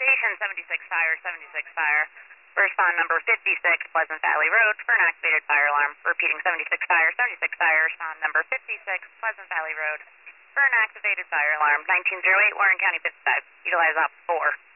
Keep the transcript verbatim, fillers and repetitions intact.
Station seventy-six Fire, seventy-six Fire. Respond number fifty-six Pleasant Valley Road for an activated fire alarm. Repeating seventy-six Fire, seventy-six Fire. Respond number fifty-six Pleasant Valley Road for an activated fire alarm. nineteen oh eight Warren County fifty-five. Utilize op four.